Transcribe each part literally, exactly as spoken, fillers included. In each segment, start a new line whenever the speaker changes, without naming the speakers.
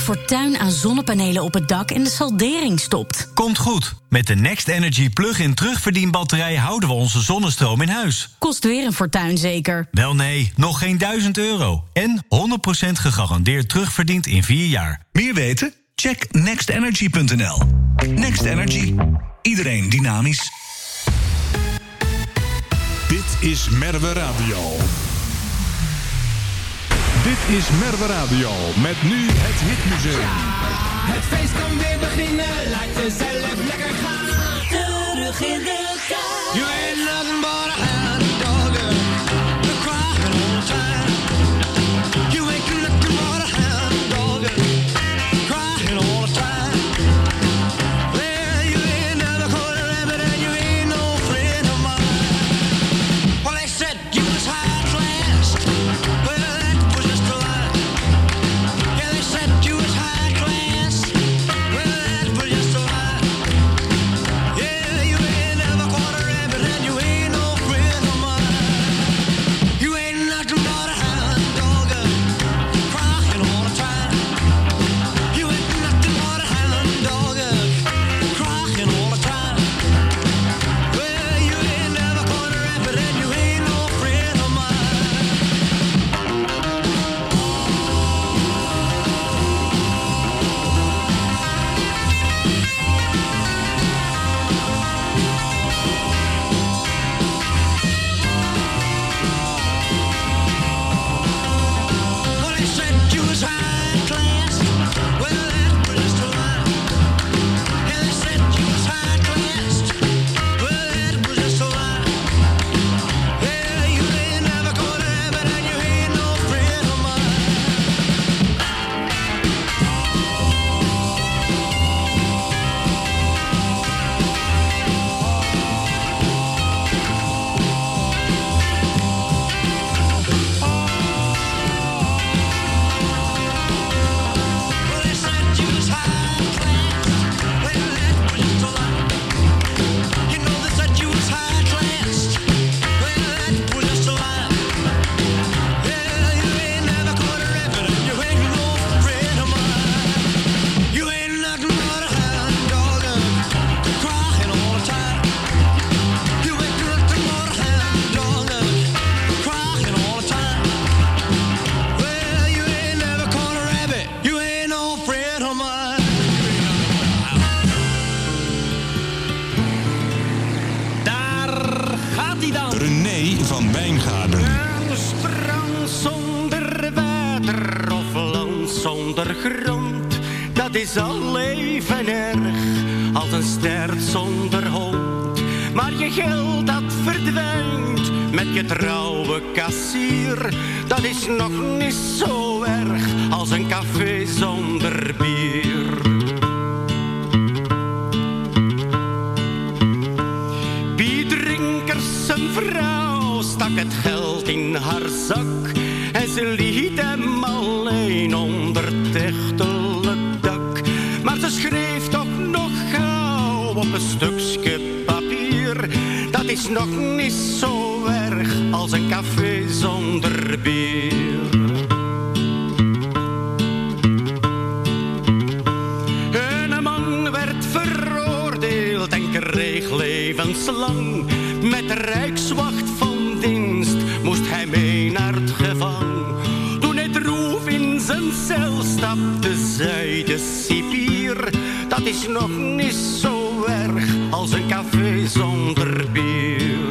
Fortuin aan zonnepanelen op het dak en de saldering stopt.
Komt goed. Met de Next Energy plug-in terugverdienbatterij houden we onze zonnestroom in huis.
Kost weer een fortuin zeker?
Wel nee, nog geen duizend euro. En honderd procent gegarandeerd terugverdiend in vier jaar.
Meer weten? Check next energy punt n l. Next Energy. Iedereen dynamisch.
Dit is Merwe Radio. Dit is Merwe Radio met nu het Hitmuseum.
Ja, het feest kan weer beginnen, laat jezelf lekker gaan. Terug in de tijd. You ain't nothing but a hound dog, you're crying all the time. You ain't nothing but a hound dog, crying all the time. Well, you ain't never caught a rabbit and you ain't no friend of mine. Well, they said you was high class. Well, that was just a lie. Yeah, they said you was high class. Well, that was just a lie. Yeah, you ain't never caught a rabbit and you ain't no friend of mine. You ain't nothing but a hound dog, crying all the time. You ain't nothing but a hound dog, crying all the time. Well, you ain't never caught a rabbit and you ain't no friend of mine. Well, they said you was high class. Well, that was just a lie. Yeah, they said you was high class. Well, that was just a lie. Yeah, you ain't never caught a rabbit and you ain't no friend of mine. Well, they said you was high class. Well, that was just a lie. You know they said you was high class. Well, that was just a lie. Yeah, you ain't never caught a rabbit and you ain't no friend of mine. You ain't nothing but a hound dog, crying all the time. You ain't nothing but a hound dog, crying all the time. Well, you ain't never caught a rabbit. You ain't no friend of mine.
Daar gaat hij dan.
René van Wijngaarden.
Een strand zonder water of land zonder grond. Dat is al even erg als een stert zonder hond. Maar je geld dat verdwijnt met je trouwe kassier. Dat is nog niet zo erg als een café zonder bier. Bierdrinkers, zijn vrouw stak het geld in haar zak. En ze liet hem alleen onder het echtelijk dak. Maar ze schreef toch nog gauw op een stukje papier. Dat is nog niet zo erg als een café zonder bier. En een man werd veroordeeld en kreeg levenslang. Met de rijkswacht van dienst moest hij mee naar het gevang. Toen hij droef in zijn cel stapte, zei de cipier. Dat is nog niet zo erg als een café zonder bier.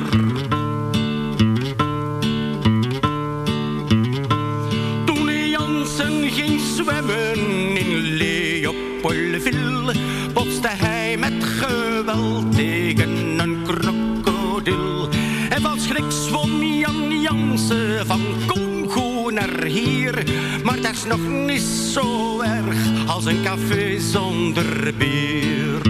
Toen Jansen ging zwemmen in Leopoldville, botste hij met geweld tegen een krokodil. En van schrik zwom Jan Jansen van Congo naar hier. Maar dat is nog niet zo erg als een café zonder bier.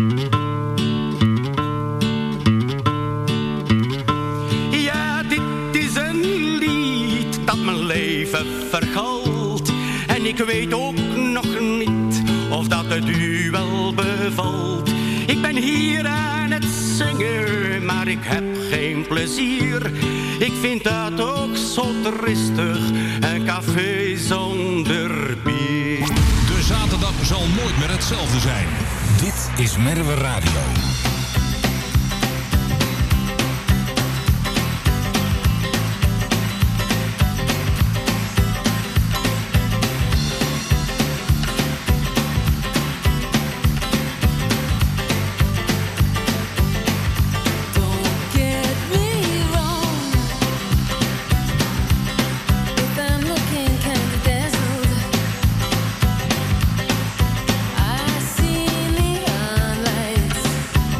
Ja, dit is een lied dat mijn leven vergalt. En ik weet ook nog niet of dat het u wel bevalt. Ik ben hier aan het zingen, maar ik heb geen plezier. Ik vind dat ook zo tristig, een café zonder bier.
De zaterdag zal nooit meer hetzelfde zijn.
Dit is Merwe Radio.
I see neon lights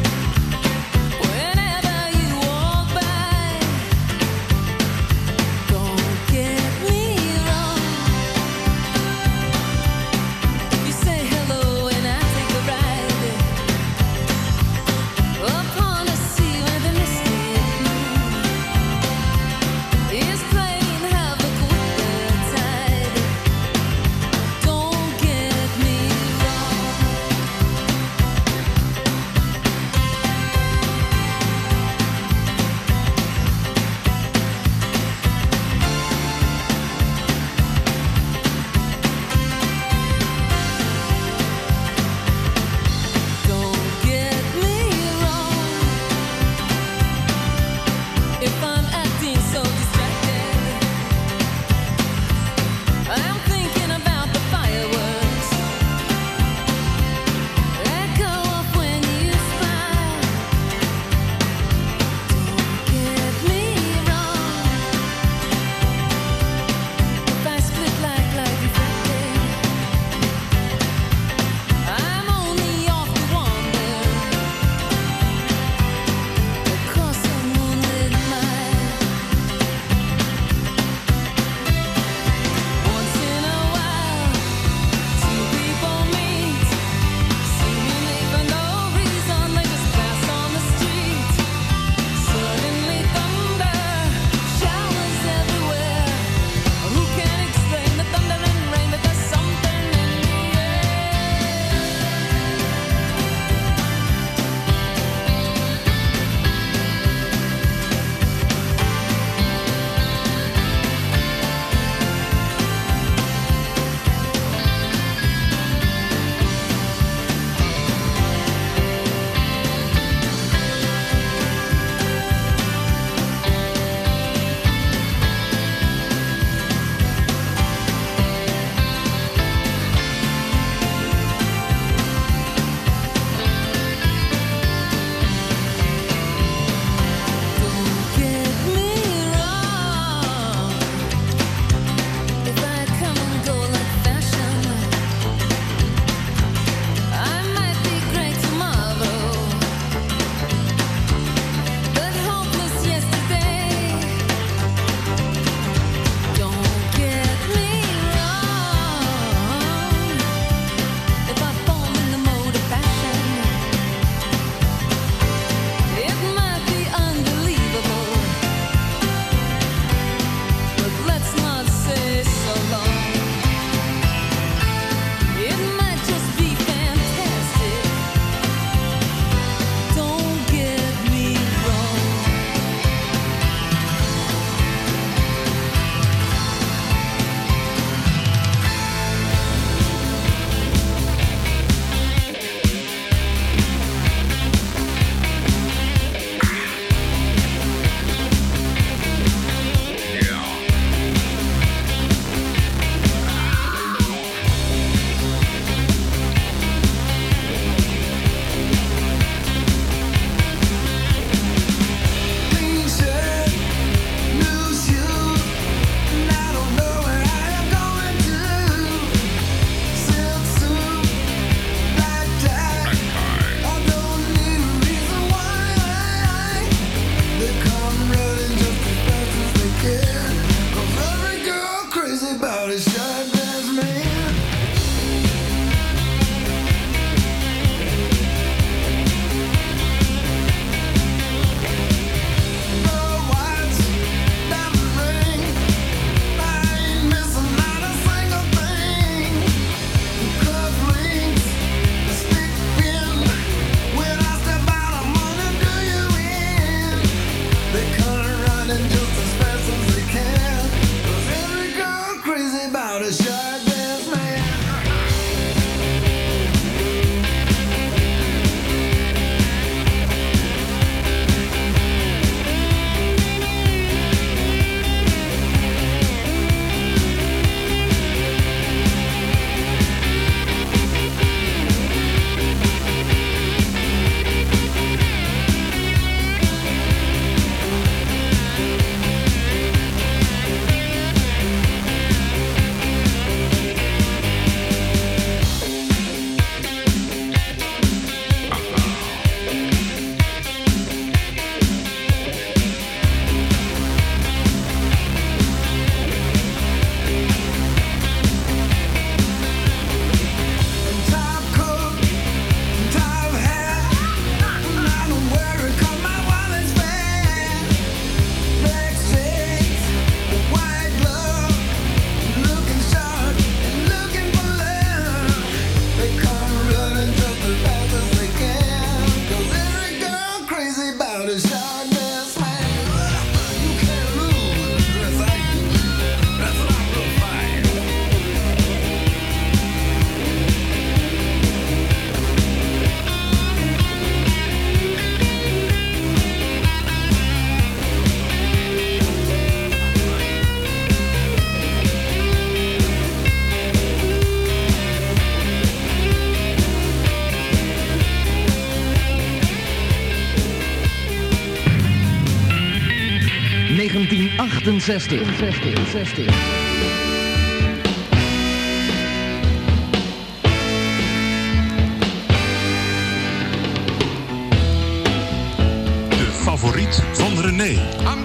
achtenzestig.
De favoriet van René.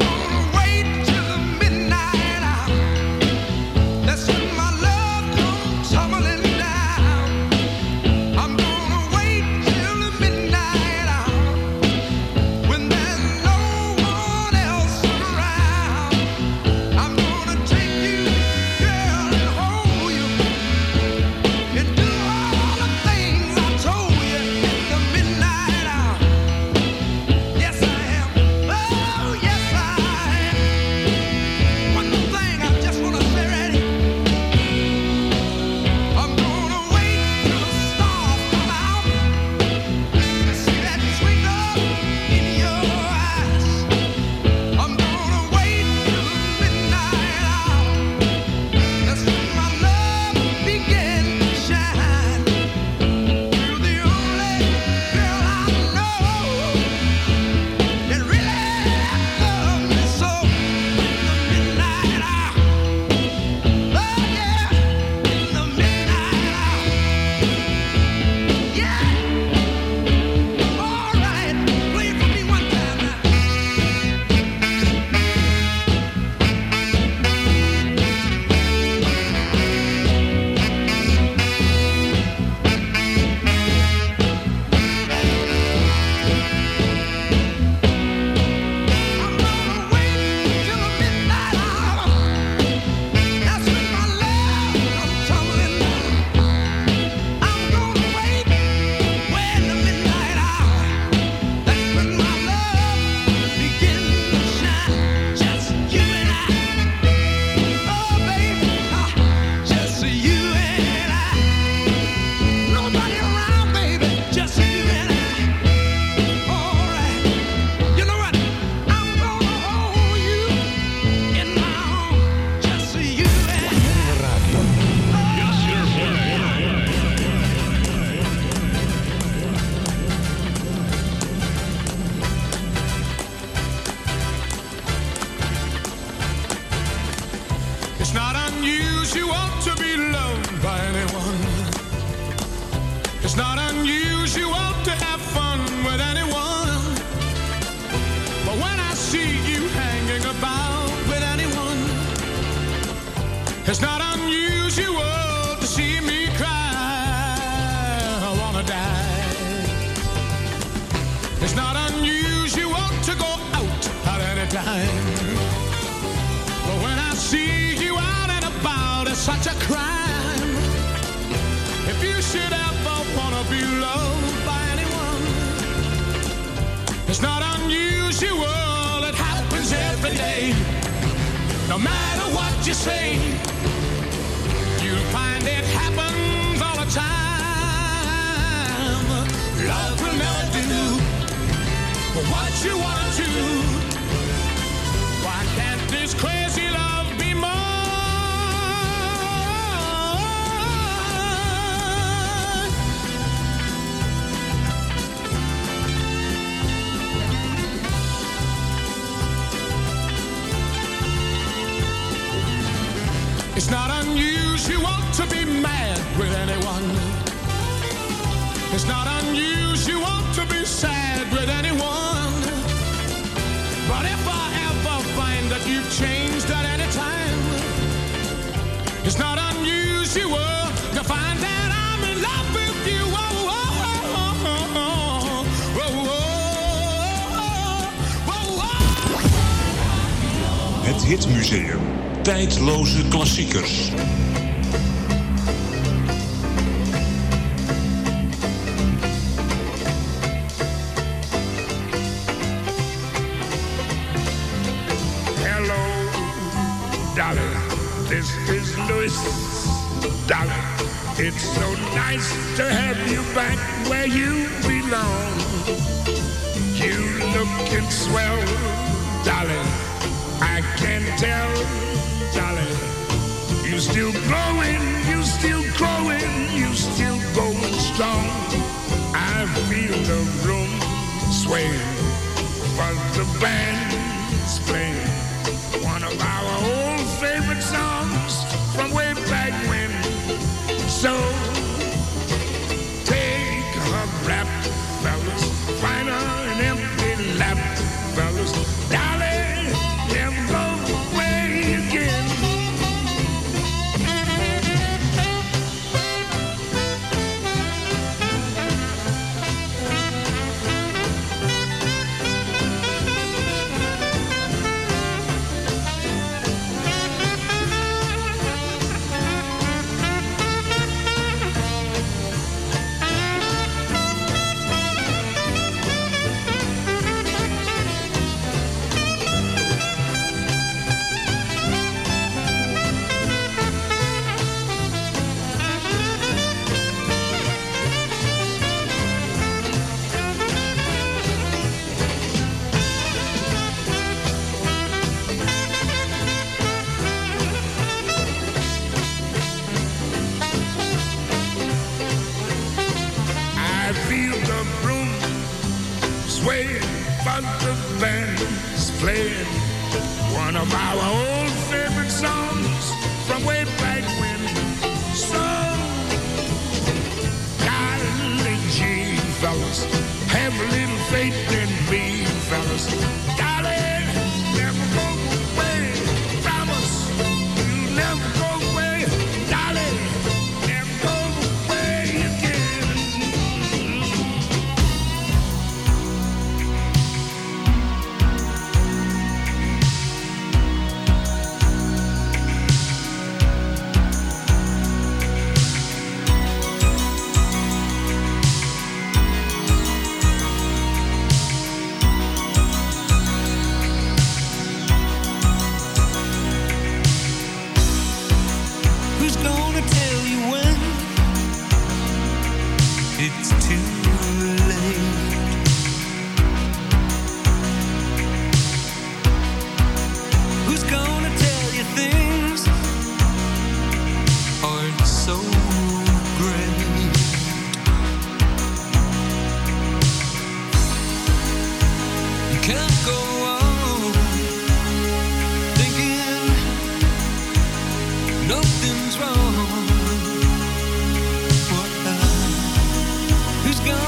It's not unusual to be mad with anyone. It's not unusual to be sad with anyone. But if I ever find that you've changed at any time, it's not unusual to find that I'm in love with you. Oh, oh, oh, oh, oh, oh, oh, oh.
Het Hitmuseum. Tijdloze klassiekers.
Hello, darling. This is Louis. Darling, it's so nice to have you back where you belong. You looking swell, darling. I can tell. Darling, you still growing, you still growing, you still going strong. I feel the room swaying, but the band's playing. one of our old favorite songs from way back when. So take a rap, fellas, find an empty lap, fellas, darling, never go away again. Playing one of our old favorite songs from way back when. So, golly gee, fellas, have a little faith in me, fellas. Golly, never go away, promise you'll never go away. Golly, never go away again.
Who's gonna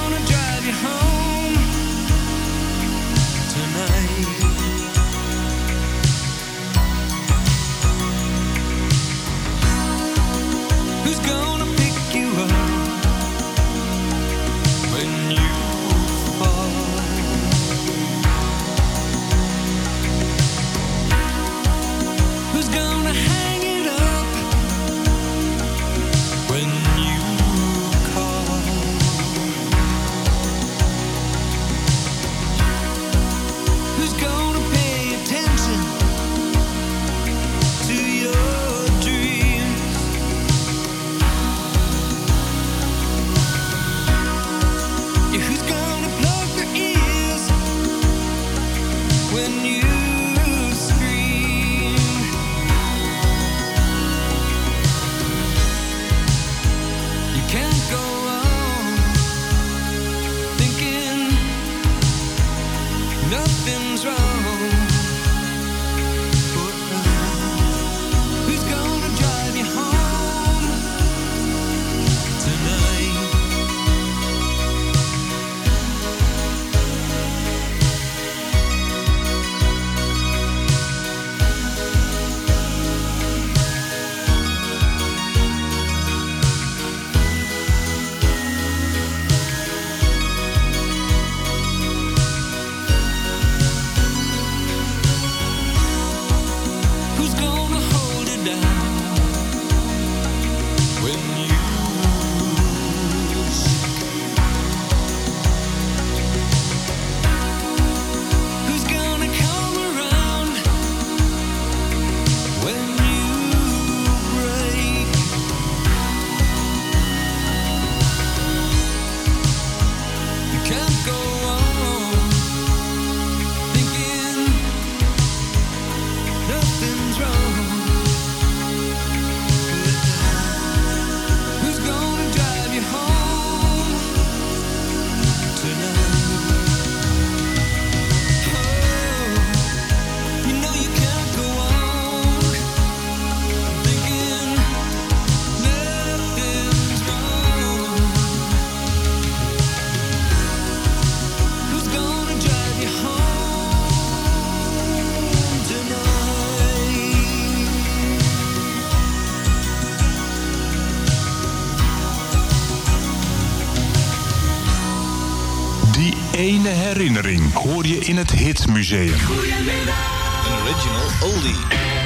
ene herinnering hoor je in het Hitmuseum.
Goedemiddag.
Een original oldie.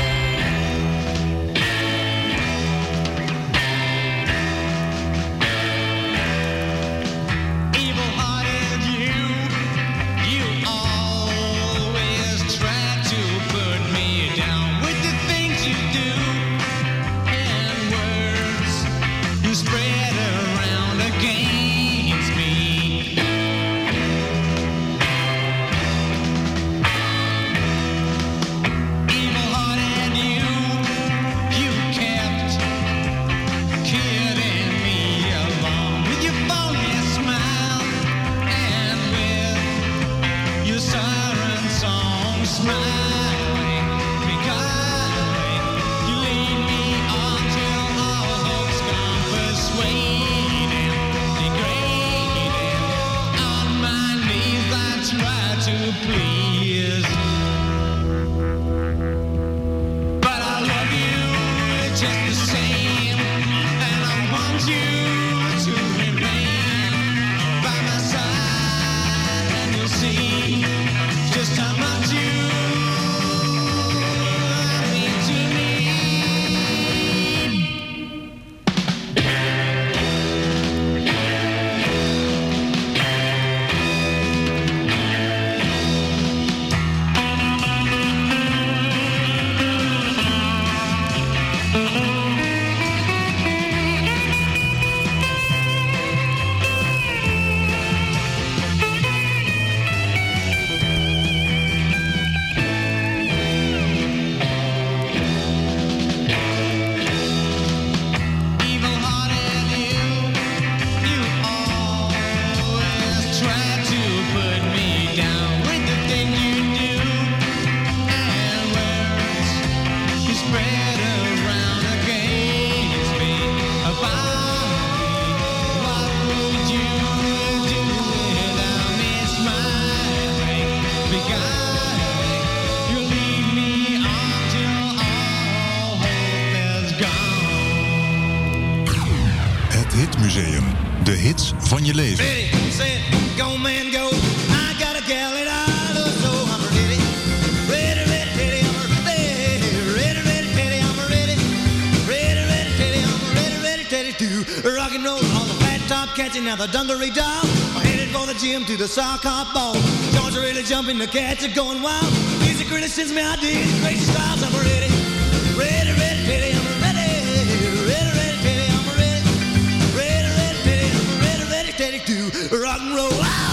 Hitmuseum. De hits van je leven.
Ready, set, go man, go. I got a gal that I love so I'm ready. Ready, ready, ready, I'm ready. Ready, ready, ready, I'm ready. Ready, ready, ready, I'm ready, ready, ready to rock and roll on the flat top catching now the dungaree doll. I'm headed for the gym to the sock hop ball. Joints are really jumping, the cats are going wild. Music really sends me ideas, crazy styles. I'm ready. Ready, ready, ready, I'm ready. Ready, ready, ready, I'm ready. Ready, ready, ready, I'm ready, ready, ready to rock and roll. Wow.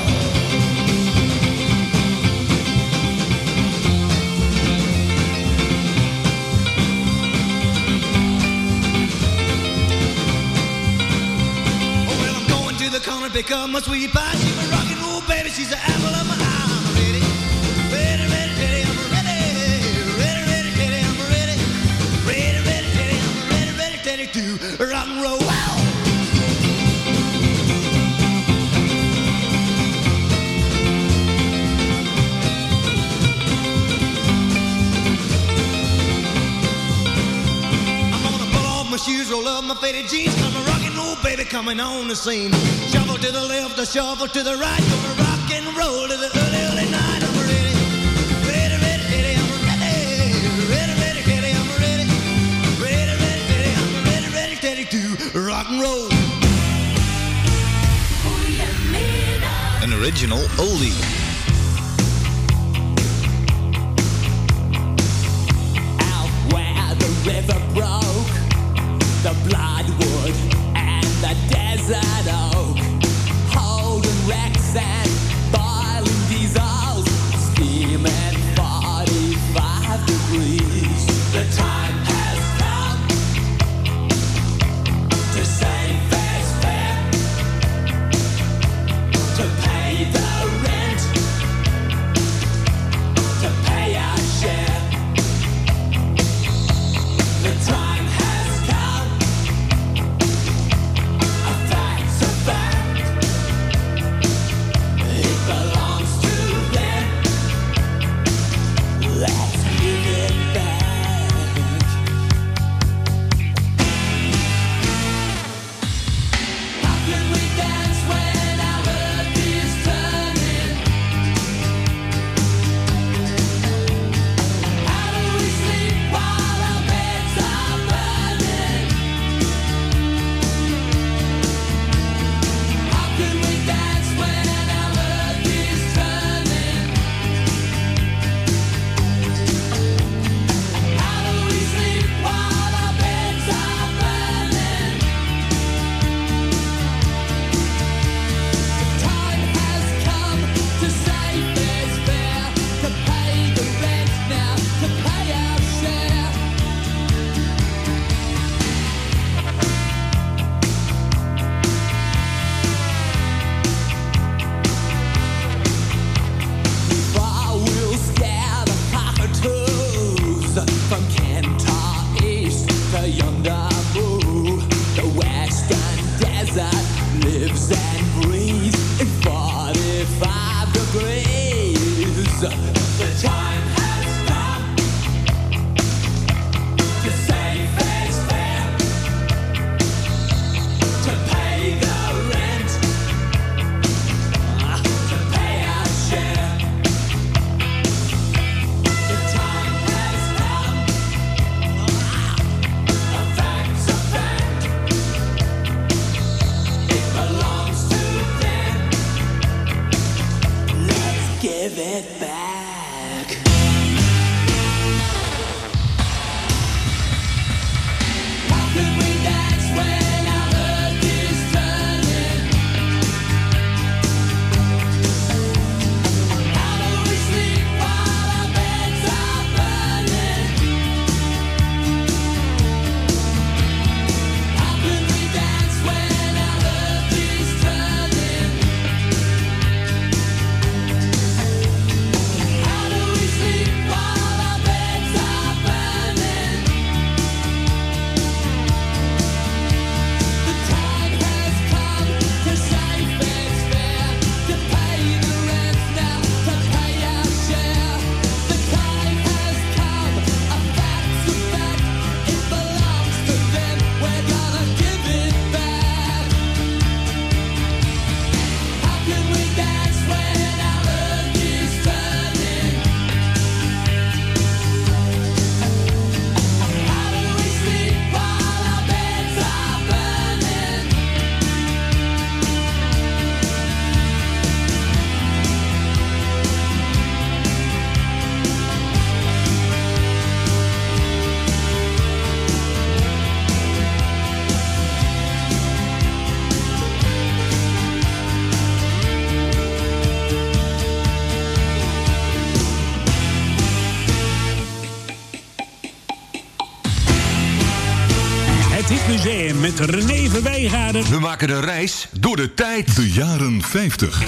The corner, pick up my sweet pie. She's a rock and roll baby, she's the apple of my eye. I'm ready, ready, ready, ready, I'm ready, ready, ready, ready, I'm ready, ready, ready, ready, I'm ready, ready, ready to rock and roll. Wow. I'm gonna pull off my shoes, roll up my faded jeans, I'm a rock and roll baby coming on the scene. Shuffle to the left, a shuffle to the right. Gonna rock and roll to the early, early night. I'm ready, ready, ready, ready, I'm ready, ready, ready, ready, I'm ready, ready, ready, ready, I'm ready, ready, ready to rock and roll.
An original oldie.
Out where the river broke, the bloodwood and the desert oak, holding wrecks and boiling diesels, steaming forty-five degrees. The time has come to save fair's fair, to pay the rent lives and breathes in forty-five degrees. The time has come to say fair's fair, to pay the rent, to pay our share. The time has come, a fact's a fact, it belongs to them. Let's give it back. How could we dance when our earth is turning? How do we sleep while our beds are burning? How could we dance when our earth is turning? How do we sleep while our beds are burning? The time has come to say fair's fair, to pay the rent now, to pay our share. The time has come, a fact's a fact, it belongs to them, we're gonna give it back. How can we dance when our earth is turning? How do we sleep while our beds are burning?
Het Hitmuseum met René Verwijgaarden.
We maken de reis door de tijd.
De jaren vijftig.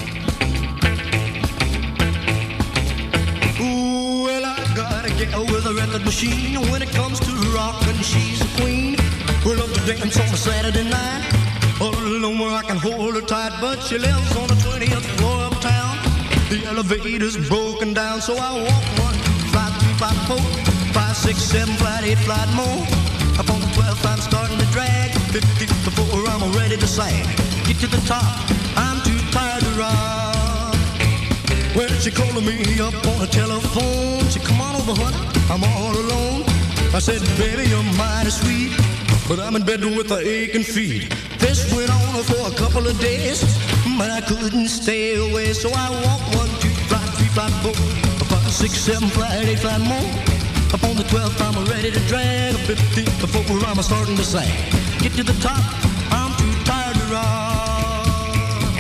Ooh, well, I gotta get with a record machine. When it comes to rockin', she's a queen. We love to dance on a Saturday night. All alone where I can hold her tight, but she lives on the twentieth floor of town. The elevator's broken down, so I walk one, two, five, three, five, four, five, six, seven, flight, eight, flight more. Up on the twelfth, I'm starting to drag. Fifty before I'm ready to sag. Get to the top, I'm too tired to rock. Well, she calling me up on the telephone. She come on over, honey, I'm all alone. I said, baby, you're mighty sweet, but I'm in bed with the aching feet. This went on for a couple of days, but I couldn't stay away. So I walked one, two, five, three, five, four, five, six, seven, flight, eight, flight more. Up on the twelfth, I'm ready to drag. Fifty before I'm starting to sag. Get to the top, I'm too tired to rock.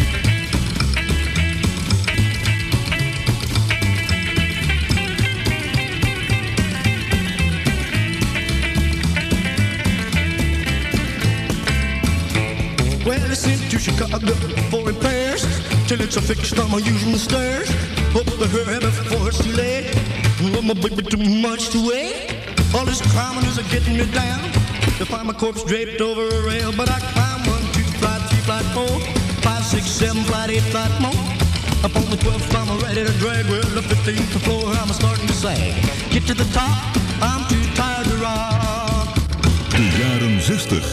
Well, I sent to Chicago for repairs. Till it's a fixed, I'm using the stairs. Hope to hurry before it's too late. Love my baby too much to wait. All this climbing is getting me down. To find my corpse draped over a rail, but I climb one, two, flight, three, flight, four, five, six, seven, flight, eight, flight more. Up on the twelfth, I'm ready to drag. Well, the fifteenth floor, I'm starting to sag. Get to the top, I'm too tired to rock.
De jaren zestig.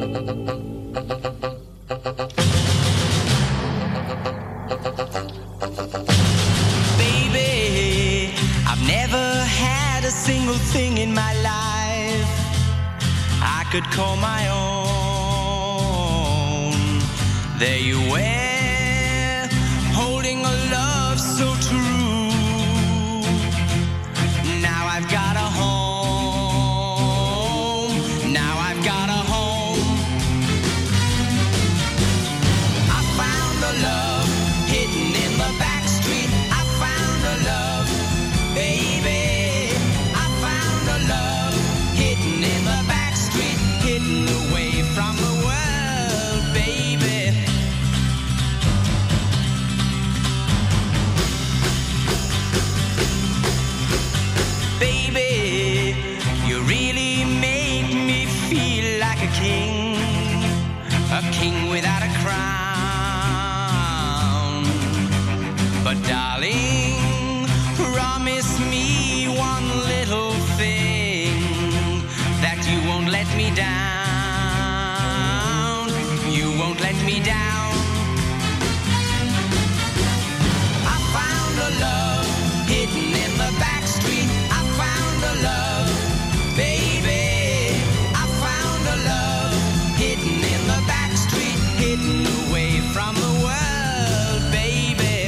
Baby, I've never had a single thing in my life I could call my own. There you were, holding a love so true. Now I've got a home. Now I've got a home. I found a love hidden in the back street. I found a love, baby. I found a love hidden in the back street, hidden away from the world, baby.
won't let me down. I found a love hidden in the back street. I found a love, baby. I found a love hidden in the back street, hidden away from the world, baby.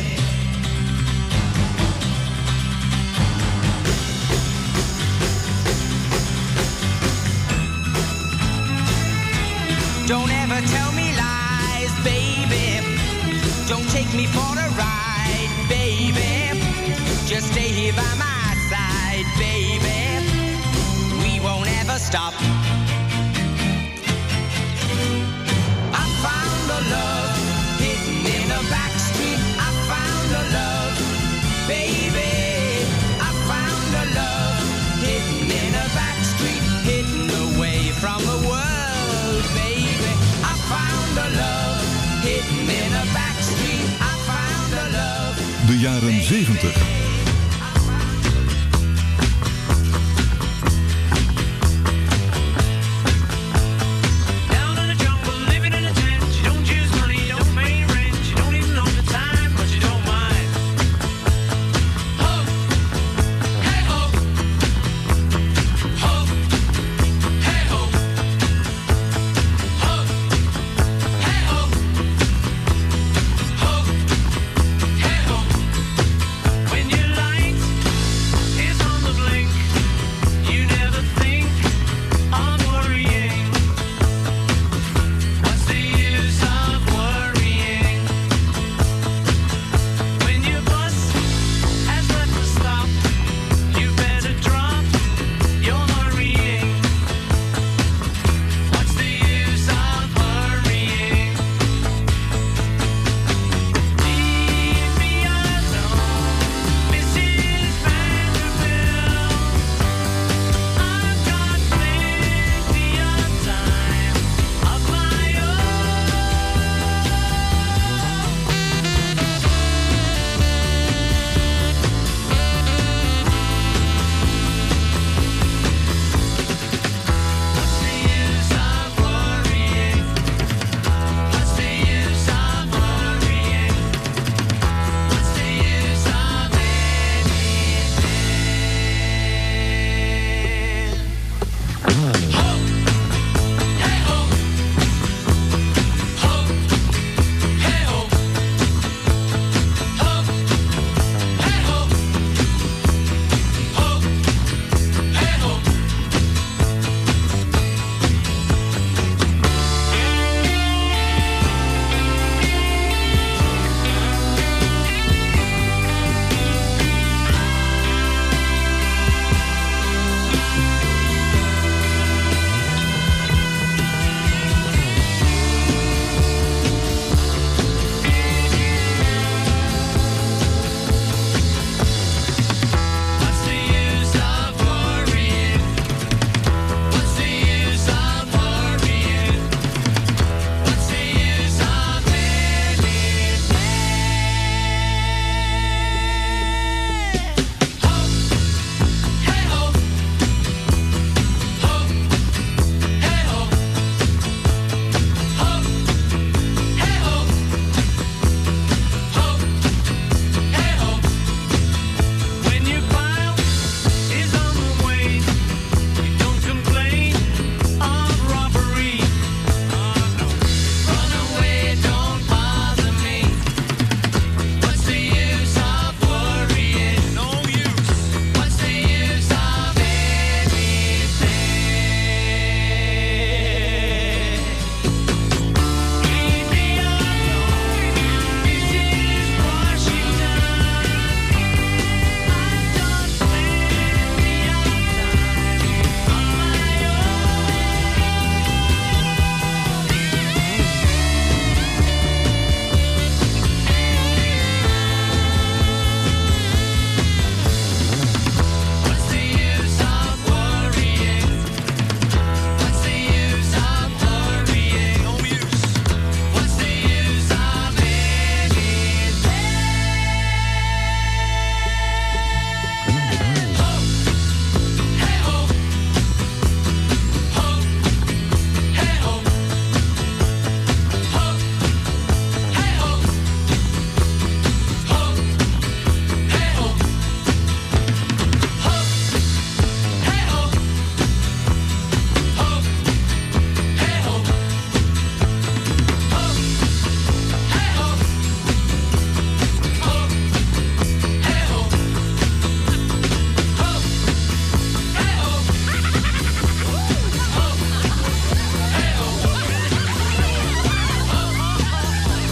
Don't ever tell me lies, baby. Don't take me for a ride, baby. Just stay here by my side, baby. We won't ever stop. I found a love hidden in a back street. I found a love, baby. I found a love hidden in a back street, hidden away from the world, baby. I found a love hidden in a back street. I found a love.
De jaren zeventig.
Down in the jungle, living in a tent. You don't choose money, you don't pay rent. You don't even know the time, but you don't mind. Ho, hey ho. Ho, hey ho. Ho, hey ho. Ho, hey ho. When you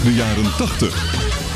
De jaren tachtig.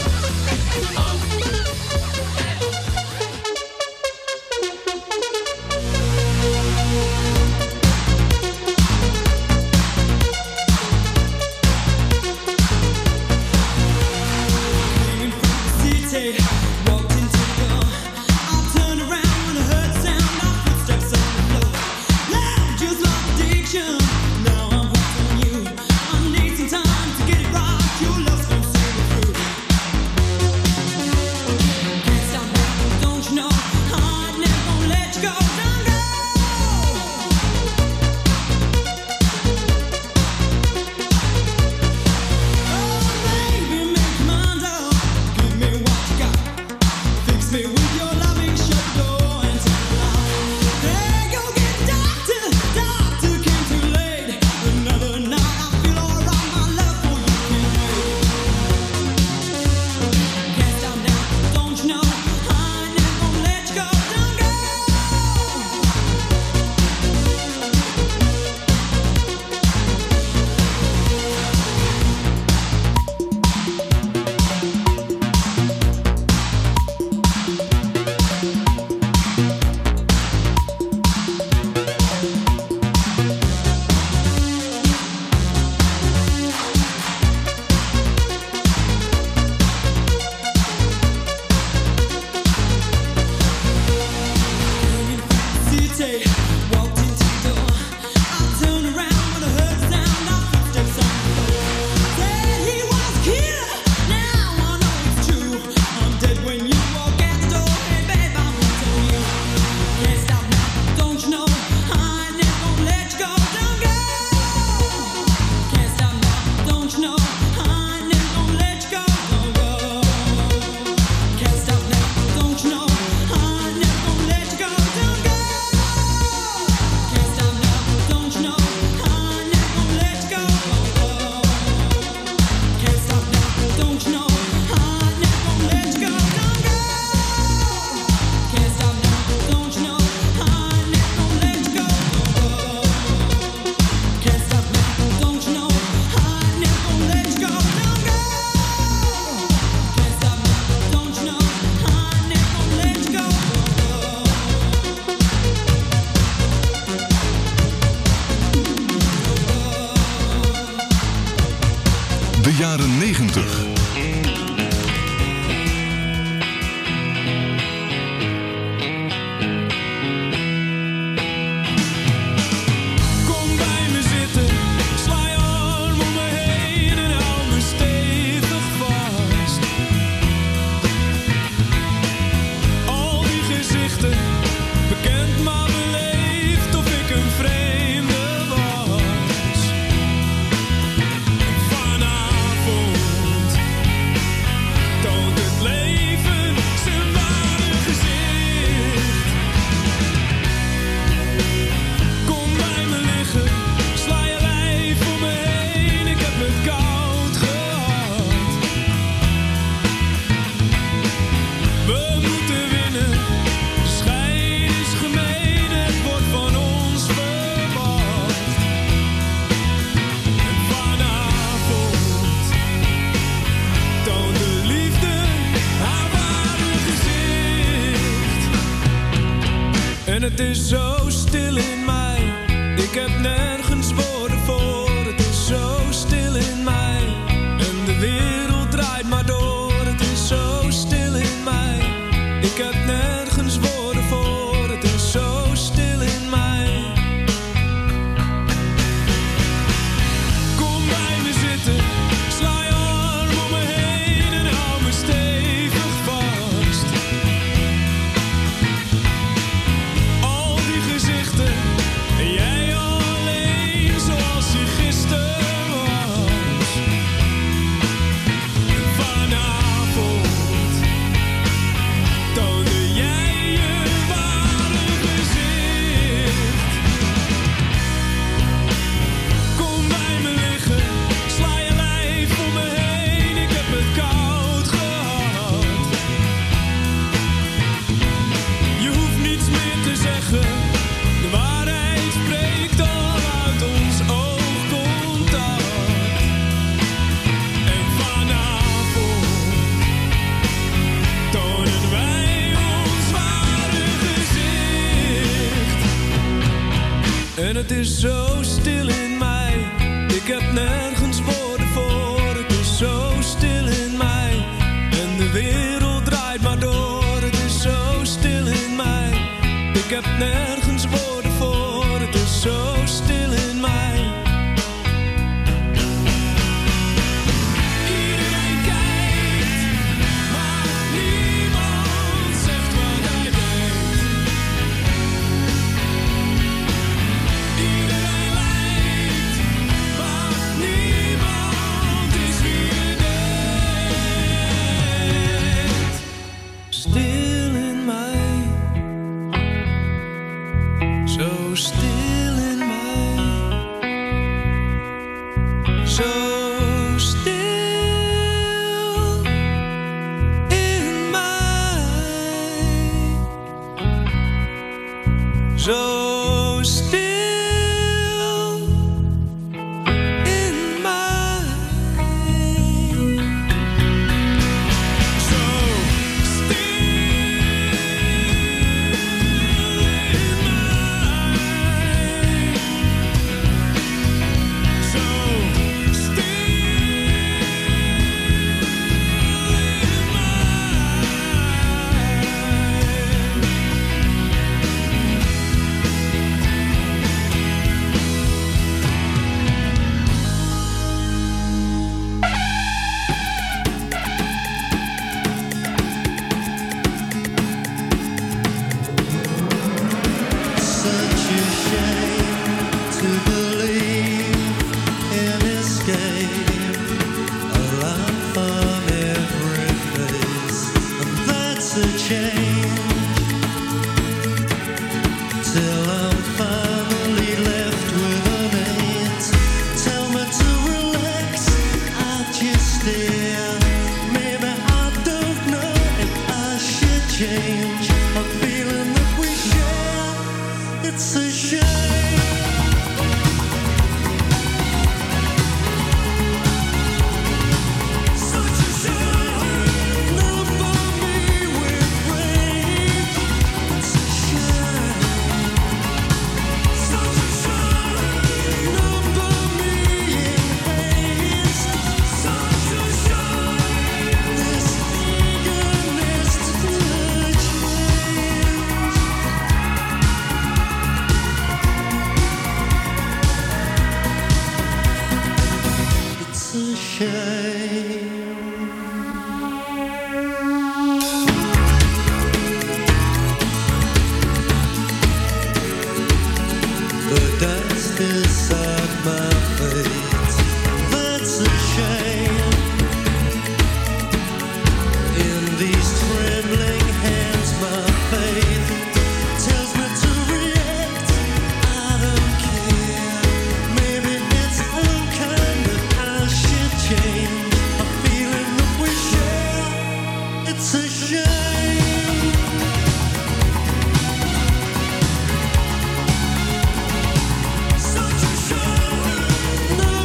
De jaren negentig.
Vanavond
En het is zo stil in mij. Ik heb nergens woorden voor. Het is zo stil in mij. En de wereld draait maar door. Het is zo stil in mij. Ik heb nergens woorden voor. Het is zo stil in mij. Iedereen kijkt, maar niemand zegt wat hij denkt. Iedereen lijkt, maar niemand is wie je denkt. Stil in mij, zo stil in mij, zo stil in mij, zo stil in mij, zo change, a feeling that we share. It's a shame. Such a shame. Number me with rage. It's a shame. Such a shame. Number me in haste. Such a shame. This eagerness to change. It's a shame. The dust inside my face. That's a shame. In these trembling hands, my faith tells me to react. I don't care. Maybe it's unkind, but I should change. A feeling that we share. It's a shame. Such a shame. Number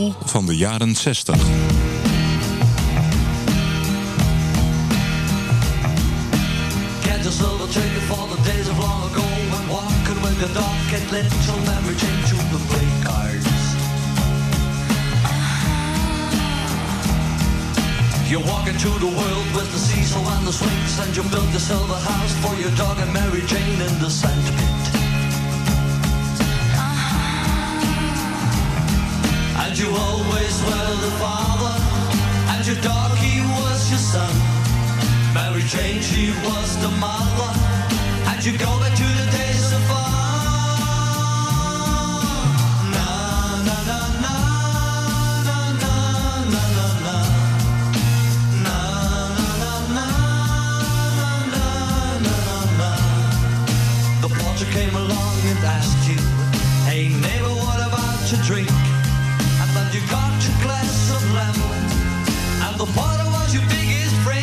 soul van de jaren zestig.
Get yourself a ticket for the days of long ago when walking with the dog get little memory change to the play cards. You're walking through the world with the Cecil and the swings, and you built the silver house for your dog and Mary Jane in the sandpit. And you always were the father, and your dog, he was your son. Mary Jane, she was the mother, and you go back to the days of fun. Na na na na na na na na na. Na na na na na na na na. The porter came along and asked you, hey neighbor, what about your drink? And then you got your glass of lemon, and the porter was your biggest friend.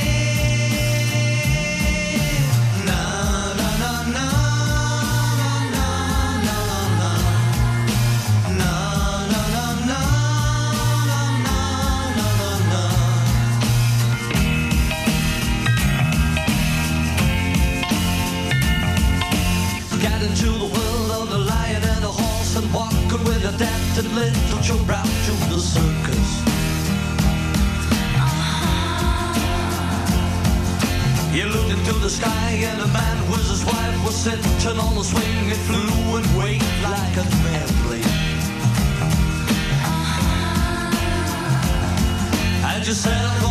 To the world of the lion and the horse, and walking with a adapted little Joe Brown to the circus. You looked into the sky and a man with his wife was sitting on the swing. It flew and waved like an airplane. And you said